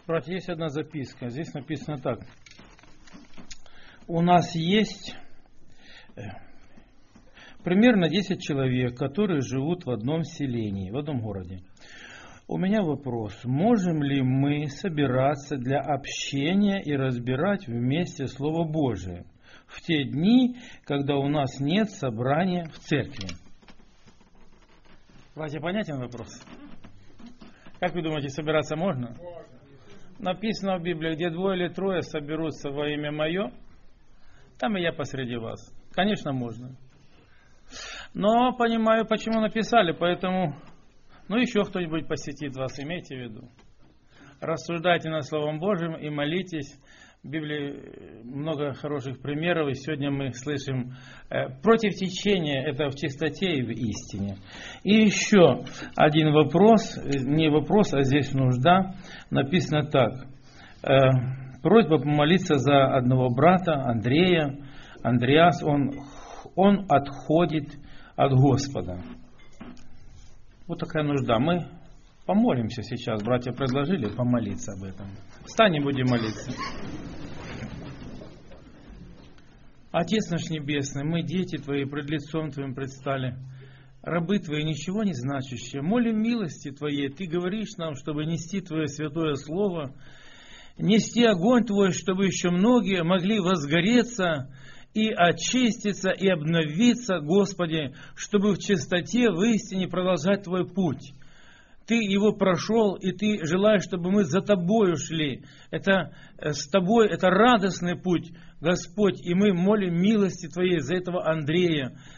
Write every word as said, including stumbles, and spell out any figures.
Братья, есть одна записка. Здесь написано так. У нас есть примерно десять человек, которые живут в одном селении, в одном городе. У меня вопрос. Можем ли мы собираться для общения и разбирать вместе Слово Божие в те дни, когда у нас нет собрания в церкви? Братья, понятен вопрос? Как вы думаете, собираться можно? Написано в Библии, где двое или трое соберутся во имя Мое, там и я посреди вас. Конечно, можно. Но понимаю, почему написали, поэтому, ну, еще кто-нибудь посетит вас, имейте в виду. Рассуждайте над Словом Божьим и молитесь. В Библии много хороших примеров, и сегодня мы слышим э, против течения, это в чистоте и в истине. И еще один вопрос, не вопрос, а здесь нужда. Написано так. Э, просьба помолиться за одного брата, Андрея. Андреас, он, он отходит от Господа. Вот такая нужда. Мы помолимся сейчас. Братья предложили помолиться об этом. Встанем, будем молиться. Отец наш Небесный, мы, дети Твои, пред лицом Твоим предстали, рабы Твои, ничего не значащие. Молим милости Твоей, Ты говоришь нам, чтобы нести Твое святое Слово, нести огонь Твой, чтобы еще многие могли возгореться и очиститься, и обновиться, Господи, чтобы в чистоте, в истине продолжать Твой путь. Ты его прошел, и Ты желаешь, чтобы мы за Тобою шли. Это с Тобой, это радостный путь, Господь. И мы молим милости Твоей за этого Андрея.